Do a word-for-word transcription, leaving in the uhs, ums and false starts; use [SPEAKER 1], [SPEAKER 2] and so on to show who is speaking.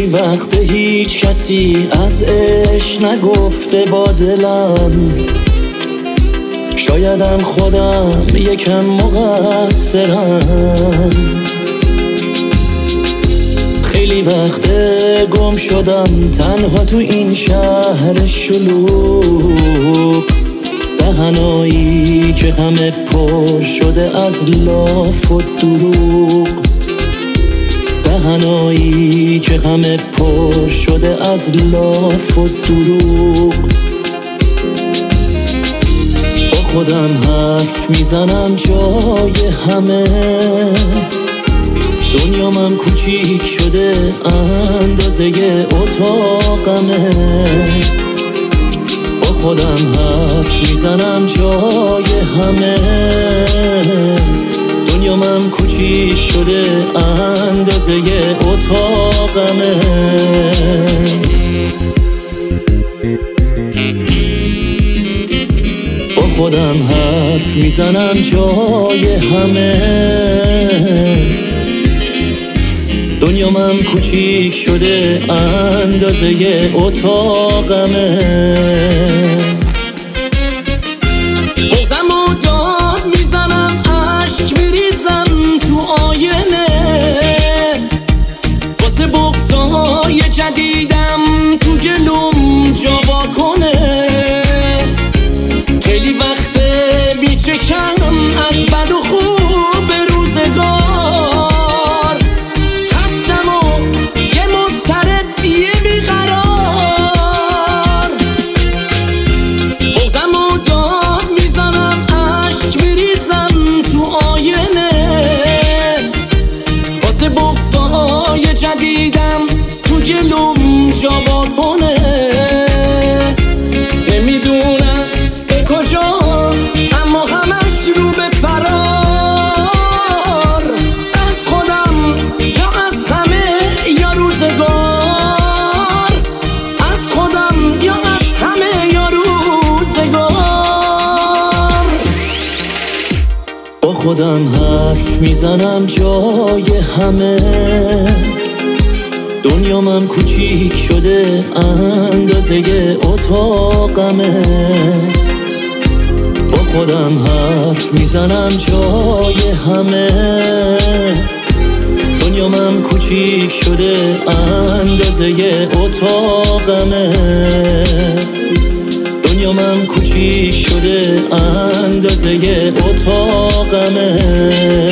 [SPEAKER 1] خیلی وقت هیچ کسی از عشق نگفته با دلم، شایدم خودم یکم مقصرم. خیلی وقت گم شدم تنها تو این شهر شلوغ، دهنایی که همه پر شده از لاف و دروغ، دهنایی که همه پر شده از لاف و دروغ. با خودم حرف میزنم جای همه، دنیامم کوچیک شده اندازه اتاقمه. با خودم حرف میزنم جای همه، دنیامم کوچیک شده اندازه اتاقمه. با خودم حرف میزنم جای همه، دنیامم کوچیک شده اندازه اتاقمه. بغضم و داد میزنم عشق میریزم تو آینه، واسه بغضای جدیدم تو جلوم جا واکنه. خیلی وقته میچکم از بد و خوب روزگار، خستم و یه مضطرب یه بیقرار. بغضم و داد میزنم عشق میریزم تو آینه، واسه بغضای جدیدم تو جلوم جا واکنه. نمیدونم به کجا اما همش رو به فرار، از خودم یا از همه یا روزگار، از خودم یا از همه یا روزگار. با خودم حرف میزنم جای همه، دنیامم کوچیک شده اندازه اتاقمه. با خودم حرف میزنم جای همه، دنیامم کوچیک شده اندازه اتاقمه. دنیامم کوچیک شده اندازه اتاقمه.